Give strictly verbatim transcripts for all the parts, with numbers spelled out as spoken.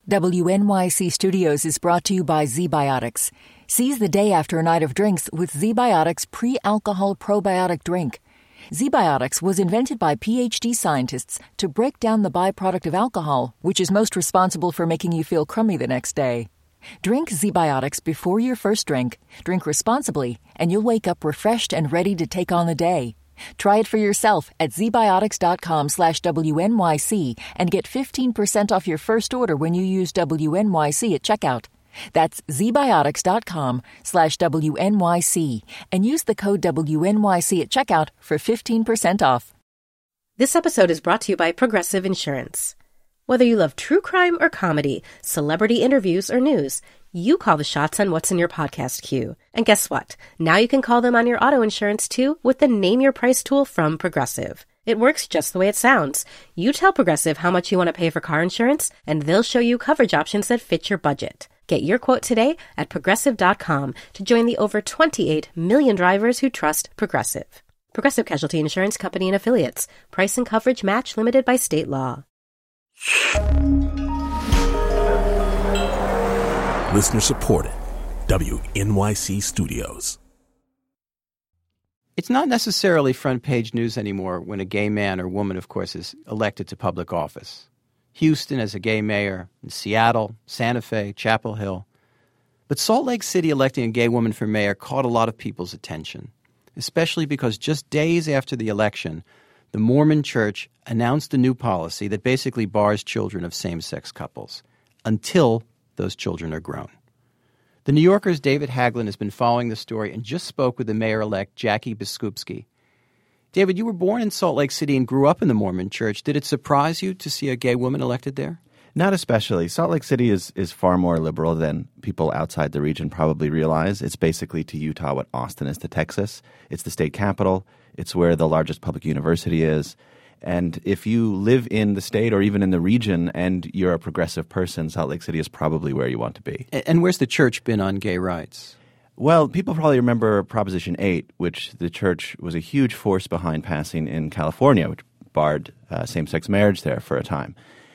W N Y C Studios is brought to you by ZBiotics. Seize the day after a night of drinks with ZBiotics pre-alcohol probiotic drink. ZBiotics was invented by P H D scientists to break down the byproduct of alcohol, which is most responsible for making you feel crummy the next day. Drink ZBiotics before your first drink, drink responsibly, and you'll wake up refreshed and ready to take on the day. Try it for yourself at zbiotics.com slash WNYC and get fifteen percent off your first order when you use W N Y C at checkout. That's zbiotics.com slash WNYC and use the code W N Y C at checkout for fifteen percent off. This episode is brought to you by Progressive Insurance. Whether you love true crime or comedy, celebrity interviews or news, you call the shots on what's in your podcast queue. And guess what? Now you can call them on your auto insurance too with the Name Your Price tool from Progressive. It works just the way it sounds. You tell Progressive how much you want to pay for car insurance, and they'll show you coverage options that fit your budget. Get your quote today at progressive dot com to join the over twenty-eight million drivers who trust Progressive. Progressive Casualty Insurance Company and Affiliates. Price and coverage match limited by state law. Listener supported. W N Y C Studios. It's not necessarily front-page news anymore when a gay man or woman, of course, is elected to public office. Houston has a gay mayor, in Seattle, Santa Fe, Chapel Hill. But Salt Lake City electing a gay woman for mayor caught a lot of people's attention, especially because just days after the election, the Mormon Church announced a new policy that basically bars children of same-sex couples until those children are grown. The New Yorker's David Haglund has been following the story and just spoke with the mayor-elect Jackie Biskupski. David, you were born in Salt Lake City and grew up in the Mormon Church. Did it surprise you to see a gay woman elected there? Not especially. Salt Lake City is, is far more liberal than people outside the region probably realize. It's basically to Utah what Austin is to Texas. It's the state capital. It's where the largest public university is. And if you live in the state or even in the region and you're a progressive person, Salt Lake City is probably where you want to be. And where's the church been on gay rights? Well, people probably remember Proposition eight, which the church was a huge force behind passing in California, which barred uh, same-sex marriage there for a time.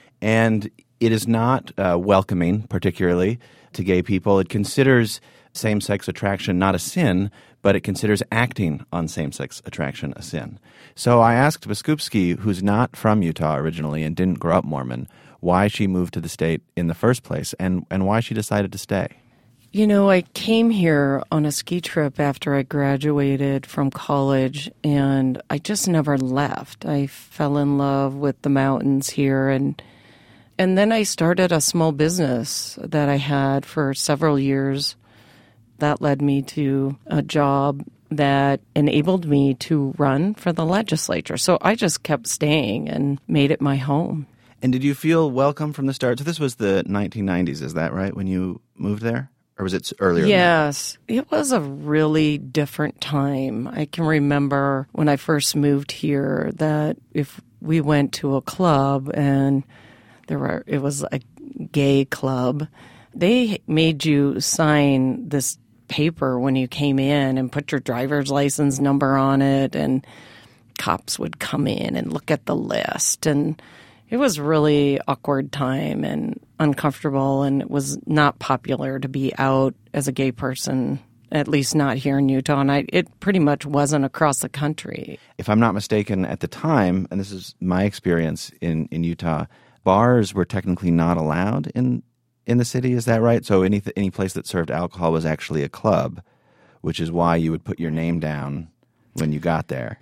And it is not uh, welcoming, particularly, to gay people. It considers same-sex attraction not a sin, but it considers acting on same-sex attraction a sin. So I asked Biskupski, who's not from Utah originally and didn't grow up Mormon, why she moved to the state in the first place and, and why she decided to stay. You know, I came here on a ski trip after I graduated from college, and I just never left. I fell in love with the mountains here, and and then I started a small business that I had for several years. That led me to a job that enabled me to run for the legislature. So I just kept staying and made it my home. And did you feel welcome from the start? So this was the nineteen nineties, is that right, when you moved there? Or was it earlier? Yes. It was a really different time. I can remember when I first moved here that if we went to a club and there were, it was a gay club, they made you sign this paper when you came in and put your driver's license number on it, and cops would come in and look at the list, and it was really awkward time and uncomfortable, and it was not popular to be out as a gay person, at least not here in Utah, and I, it pretty much wasn't across the country. If I'm not mistaken, at the time, and this is my experience in, in Utah, bars were technically not allowed in in the city, is that right? So any any place that served alcohol was actually a club, which is why you would put your name down when you got there.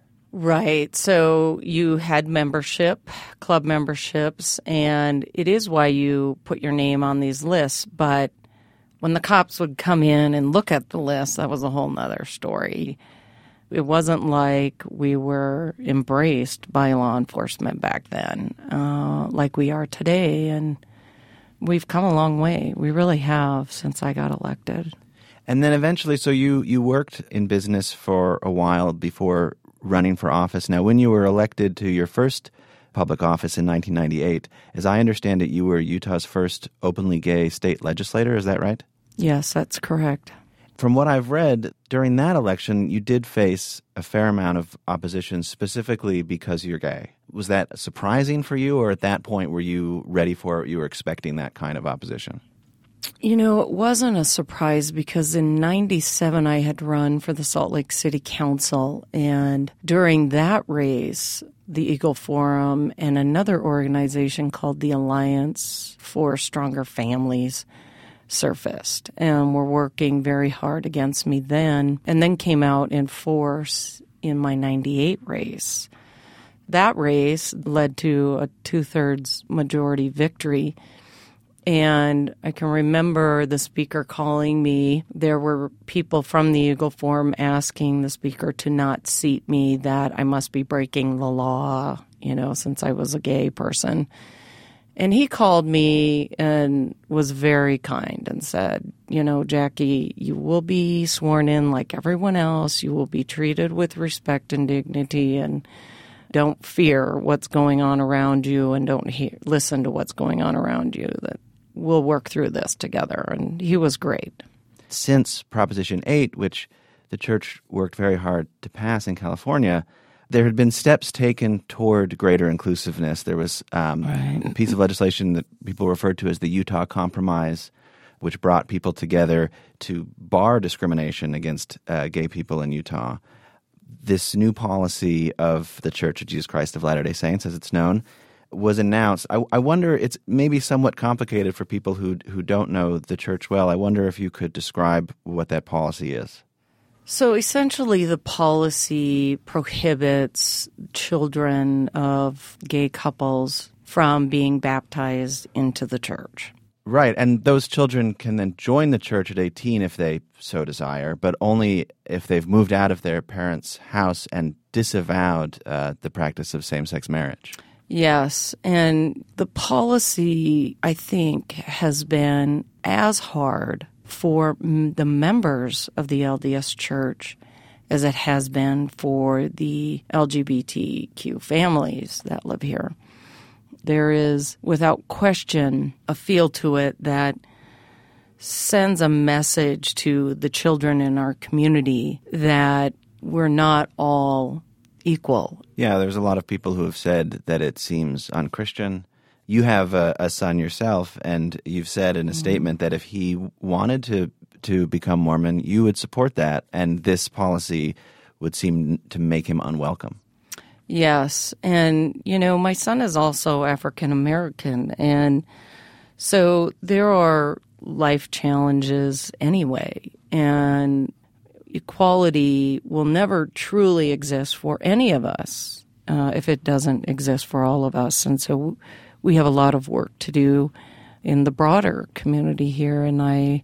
Right. So you had membership, club memberships, and it is why you put your name on these lists. But when the cops would come in and look at the list, that was a whole nother story. It wasn't like we were embraced by law enforcement back then, uh, like we are today. And we've come a long way. We really have since I got elected. And then eventually, so you, you worked in business for a while before running for office. Now, when you were elected to your first public office in nineteen ninety-eight, as I understand it, you were Utah's first openly gay state legislator. Is that right? Yes, that's correct. From what I've read, during that election, you did face a fair amount of opposition specifically because you're gay. Was that surprising for you, or at that point were you ready for it? You were expecting that kind of opposition? You know, it wasn't a surprise because in ninety-seven I had run for the Salt Lake City Council, and during that race, the Eagle Forum and another organization called the Alliance for Stronger Families surfaced and were working very hard against me then, and then came out in force in my ninety-eight race. That race led to a two-thirds majority victory, and I can remember the speaker calling me. There were people from the Eagle Forum asking the speaker to not seat me, that I must be breaking the law, you know, since I was a gay person. And he called me and was very kind and said, you know, Jackie, you will be sworn in like everyone else. You will be treated with respect and dignity, and don't fear what's going on around you, and don't hear, listen to what's going on around you, that we'll work through this together. And he was great. Since Proposition eight, which the church worked very hard to pass in California, there had been steps taken toward greater inclusiveness. There was um, right. a piece of legislation that people referred to as the Utah Compromise, which brought people together to bar discrimination against uh, gay people in Utah. This new policy of the Church of Jesus Christ of Latter-day Saints, as it's known, was announced. I, I wonder, it's maybe somewhat complicated for people who who don't know the church well. I wonder if you could describe what that policy is. So essentially the policy prohibits children of gay couples from being baptized into the church. Right, and those children can then join the church at eighteen if they so desire, but only if they've moved out of their parents' house and disavowed uh, the practice of same-sex marriage. Yes, and the policy, I think, has been as hard for the members of the L D S Church as it has been for the L G B T Q families that live here. There is, without question, a feel to it that sends a message to the children in our community that we're not all equal. Yeah, there's a lot of people who have said that it seems unchristian. You have a, a son yourself, and you've said in a mm-hmm. statement that if he wanted to to become Mormon, you would support that, and this policy would seem to make him unwelcome. Yes, and, you know, my son is also African American, and so there are life challenges anyway, and equality will never truly exist for any of us uh, if it doesn't exist for all of us, and so we have a lot of work to do in the broader community here, and I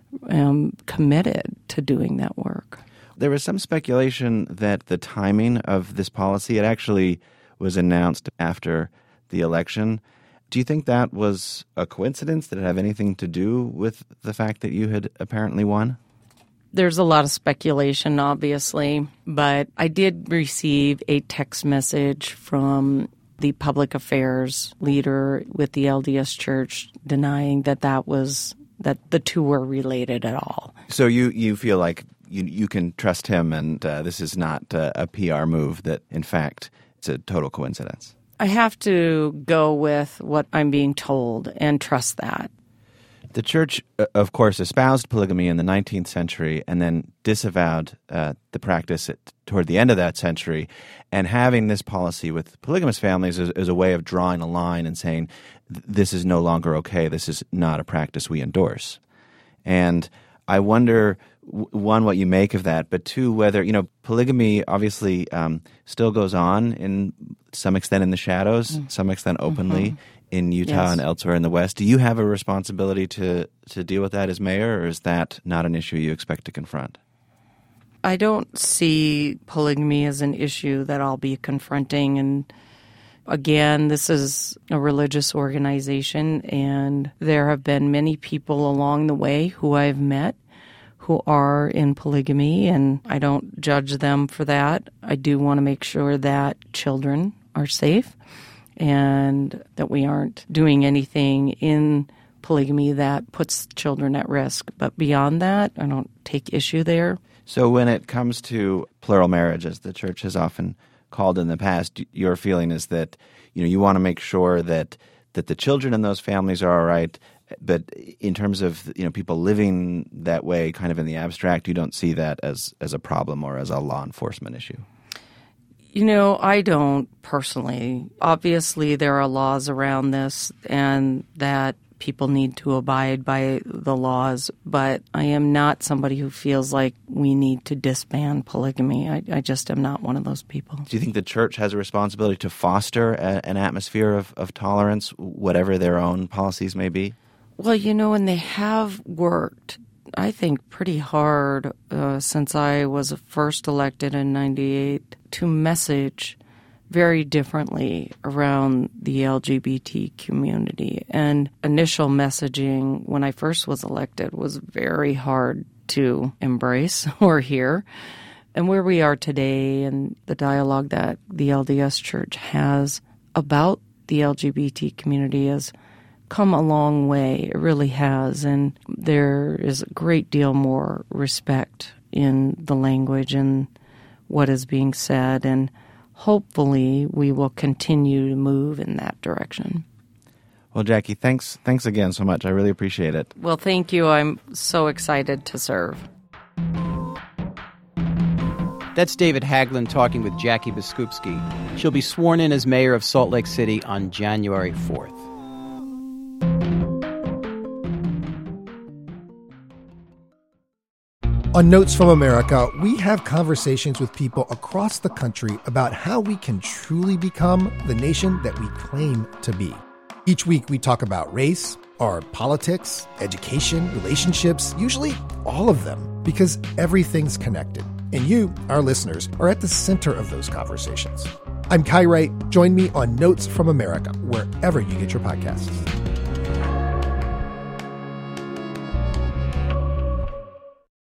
am committed to doing that work. There was some speculation that the timing of this policy, it actually was announced after the election. Do you think that was a coincidence? Did it have anything to do with the fact that you had apparently won? There's a lot of speculation, obviously, but I did receive a text message from the public affairs leader with the L D S Church denying that that was that the two were related at all. So you, you feel like you you can trust him, and uh, this is not uh, a P R move, that in fact it's a total coincidence. I have to go with what I'm being told and trust that. The church, of course, espoused polygamy in the nineteenth century and then disavowed uh, the practice at, toward the end of that century. And having this policy with polygamous families is, is a way of drawing a line and saying, this is no longer okay, this is not a practice we endorse. And I wonder, one, what you make of that, but two, whether, you know, polygamy obviously um, still goes on in some extent in the shadows, mm. some extent openly. Mm-hmm. In Utah yes. and elsewhere in the West. Do you have a responsibility to, to deal with that as mayor, or is that not an issue you expect to confront? I don't see polygamy as an issue that I'll be confronting. And again, this is a religious organization, and there have been many people along the way who I've met who are in polygamy, and I don't judge them for that. I do want to make sure that children are safe, and that we aren't doing anything in polygamy that puts children at risk. But beyond that, I don't take issue there. So when it comes to plural marriage, as the church has often called in the past, your feeling is that, you know, you want to make sure that that the children in those families are all right, but in terms of, you know, people living that way kind of in the abstract, you don't see that as, as a problem or as a law enforcement issue? You know, I don't personally. Obviously, there are laws around this and that people need to abide by the laws, but I am not somebody who feels like we need to disband polygamy. I, I just am not one of those people. Do you think the church has a responsibility to foster a, an atmosphere of, of tolerance, whatever their own policies may be? Well, you know, and they have worked, I think, pretty hard uh, since I was first elected in ninety-eight to message very differently around the L G B T community. And initial messaging when I first was elected was very hard to embrace or hear. And where we are today and the dialogue that the L D S Church has about the L G B T community has come a long way. It really has. And there is a great deal more respect in the language and what is being said. And hopefully we will continue to move in that direction. Well, Jackie, thanks thanks again so much. I really appreciate it. Well, thank you. I'm so excited to serve. That's David Haglund talking with Jackie Biskupski. She'll be sworn in as mayor of Salt Lake City on January fourth. On Notes from America, we have conversations with people across the country about how we can truly become the nation that we claim to be. Each week we talk about race, our politics, education, relationships, usually all of them, because everything's connected. And you, our listeners, are at the center of those conversations. I'm Kai Wright. Join me on Notes from America, wherever you get your podcasts.